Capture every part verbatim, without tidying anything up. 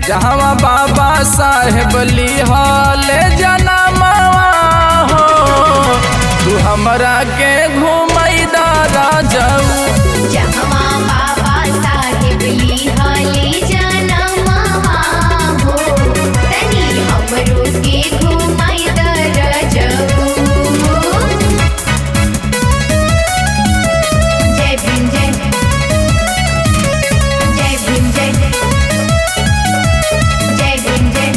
जहाँ बाबा साहेब लिहले जनमवा हो तू हमरा के घुमैदा राजऊ। जहाँ बाबा साहेब लिहले जनमवा हो तनी हमरो के घुमैदा राजऊ। जय भीम जय जय भीम जय जय भीम जय।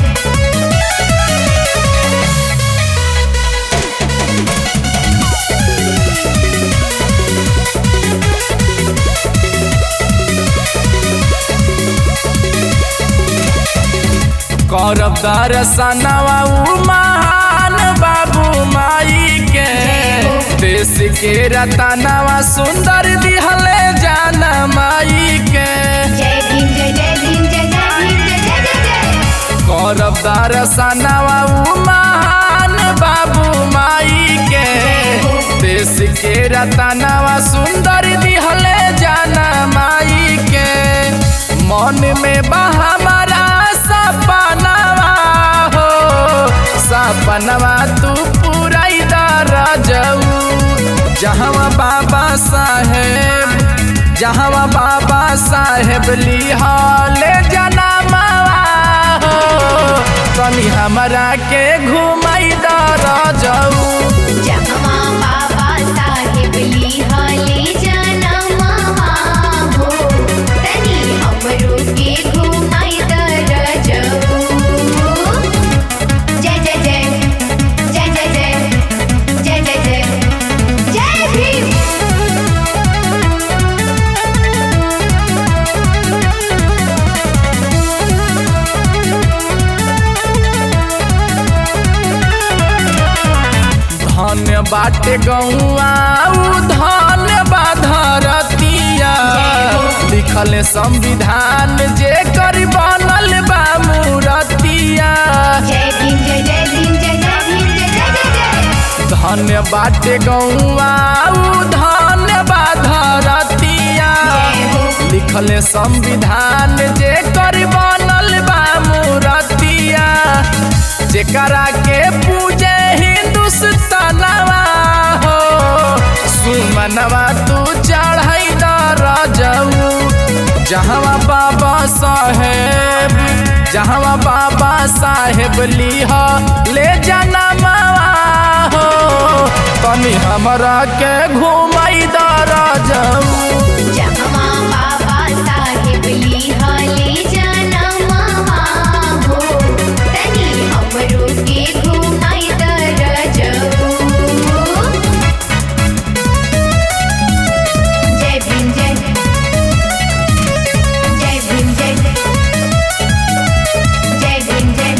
करब दर्शनवा उ महान बाबू माई के देश के रतनवा सुंदर दिहले जान माई के। जय भीम जय जय भीम जय जय भीम जय जय जय जय। करब दर्शनवा उ महान बाबू माई के देश के रतनवा सुंदर दिहले जान माई के। मन में बा हमारा सपनवा हो सपनवा तू पुराई राजऊ। जहाँ बाबा साहेब जहाँ बाबा साहेब लिहले जनमवा हो तनी हमरा के घुमैदा राजऊ। जहाँ बाबा साहेब लिहले जनमवा हो तनी हमरो के घुमैदा राजऊ। जय जय जय जय जय जय जय जय जय जय भीम। धन्य बाटे गौआ उ धन्य बा धरतिया लिखल संविधान जे कर बनल बा मूरतिया। जय भीम जय जय भीम जय जय भीम जय जय जय जय। धन्य बाटे गौआ उ धन्य बा धरतिया लिखल संविधान जे कर बनल बा मूरतिया। जेकरा के पूजे हिंदुस्तानवा हो सुमनवा तू चढ़ाई राजऊ। जहाँ बाबा साहेब जहाँ बाबा साहेब लिहले जनमवा हो तनी हमरा के घुमैदा राजऊ। जहाँ बाबा साहेब लिहले जनमवा हो तनी हमरो के घुमैदा राजऊ। जय भीम जय जय भीम जय जय भीम जय।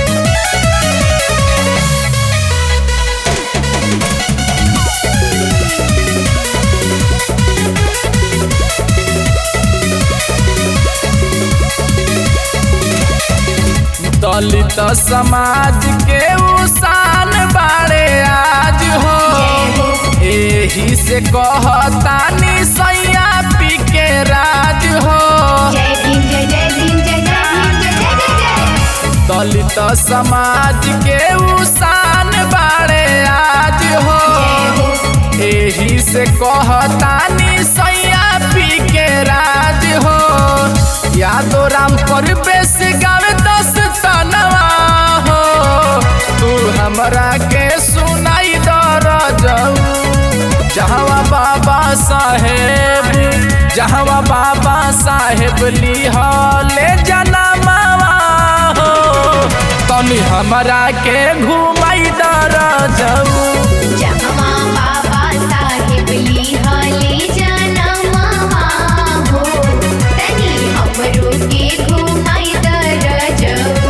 दलित समाज के उसान बाड़े आज हो एही से कहतानी सैया पी के राज हो। जय भीम जय जय भीम जय जय भीम जय जय जय जय। दलित समाज के उसान बाड़े आज हो एही से कहतानी सैया पी के राज हो। यादो राम परवेश गावे दस तनवा हो तू हमरा के सुनाई राजऊ। जहाँ बाबा साहेब जहाँ बाबा साहेब लिहले जनमवा हो तनी हमरा के घुमैदा राजऊ। जहाँ बाबा साहेब लिहले जनमवा हो तनी हमरो के घुमैदा राजऊ।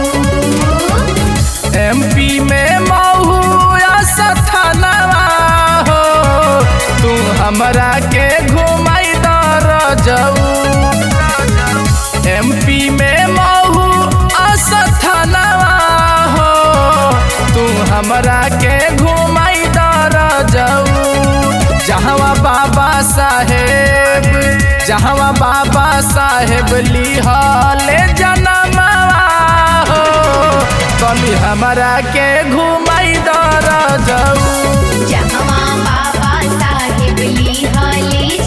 एमपी में महू सथनवा हो तू हमरा के घुमैदा राजऊ। एमपी में महू असथनवा हो तू हमरा के घुमैदा राजऊ। जहाँ बाबा साहेब जहाँ बाबा साहेब लिहले जनमवा तनी हमरा के घुमाई दर जाऊ जहवा बाबा साहेब ली हली